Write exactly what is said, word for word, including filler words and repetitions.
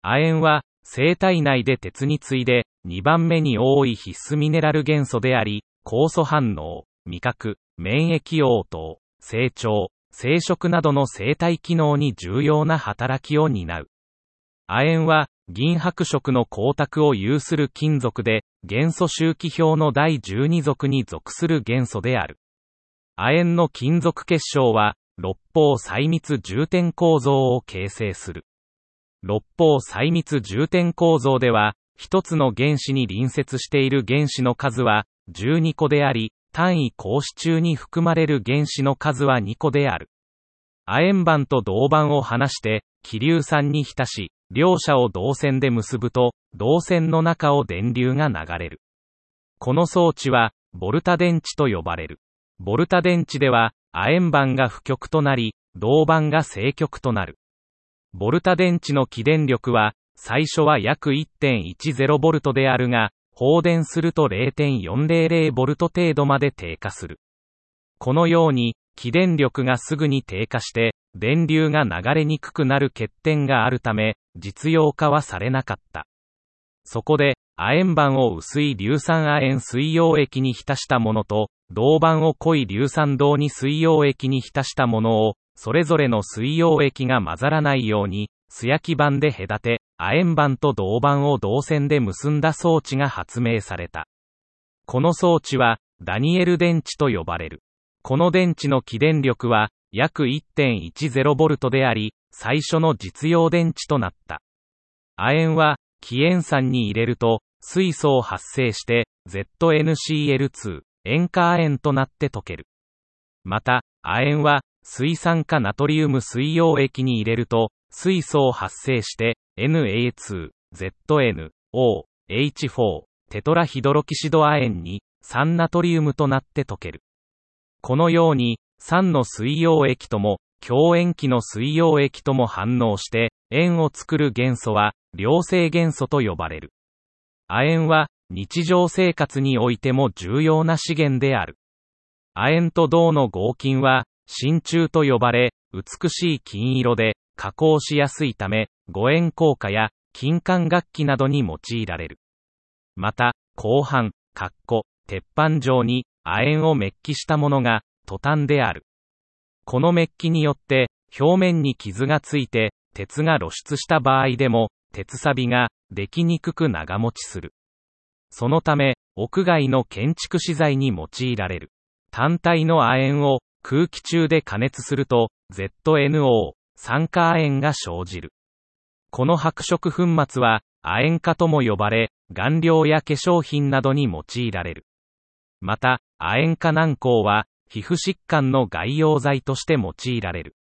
亜鉛は、生体内で鉄に次いで、にばんめに多い必須ミネラル元素であり、酵素反応、味覚、免疫応答、成長、生殖などの生体機能に重要な働きを担う。亜鉛は、銀白色の光沢を有する金属で、元素周期表のだいじゅうに族に属する元素である。亜鉛の金属結晶は、六方細密重点構造を形成する。六方細密重点構造では、一つの原子に隣接している原子の数はじゅうにこであり、単位格子中に含まれる原子の数はにこである。亜鉛板と銅板を離して、希硫酸に浸し、両者を導線で結ぶと、導線の中を電流が流れる。この装置は、ボルタ電池と呼ばれる。ボルタ電池では、亜鉛板が負極となり、銅板が正極となる。ボルタ電池の起電力は、最初は約 いってんいちゼロボルトであるが、放電すると れいてんよんぜろぜろボルト程度まで低下する。このように、起電力がすぐに低下して、電流が流れにくくなる欠点があるため、実用化はされなかった。そこで、亜鉛板を薄い硫酸亜鉛水溶液に浸したものと、銅板を濃い硫酸銅に水溶液に浸したものを、それぞれの水溶液が混ざらないように、素焼き板で隔て、亜鉛板と銅板を導線で結んだ装置が発明された。この装置は、ダニエル電池と呼ばれる。この電池の起電力は、約 いってんいちゼロボルトであり、最初の実用電池となった。亜鉛は、希塩酸に入れると、水素を発生して、ゼットエヌシーエルツー、塩化亜鉛となって溶ける。また、亜鉛は、水酸化ナトリウム水溶液に入れると、水素を発生して、エヌエーツー、ゼットエヌ、オー、エイチフォー、テトラヒドロキシド亜鉛に、酸ナトリウムとなって溶ける。このように、酸の水溶液とも、強塩基の水溶液とも反応して、塩を作る元素は、良性元素と呼ばれる。亜鉛は、日常生活においても重要な資源である。亜鉛と銅の合金は、真鍮と呼ばれ、美しい金色で、加工しやすいため、五円硬貨や、金管楽器などに用いられる。また、鋼板、カッコ、鉄板状に、亜鉛をメッキしたものが、トタンである。このメッキによって、表面に傷がついて、鉄が露出した場合でも、鉄錆が、できにくく長持ちする。そのため、屋外の建築資材に用いられる。単体の亜鉛を、空気中で加熱すると、ゼットエヌオー、酸化亜鉛が生じる。この白色粉末は、亜鉛化とも呼ばれ、顔料や化粧品などに用いられる。また、亜鉛化軟膏は、皮膚疾患の外用剤として用いられる。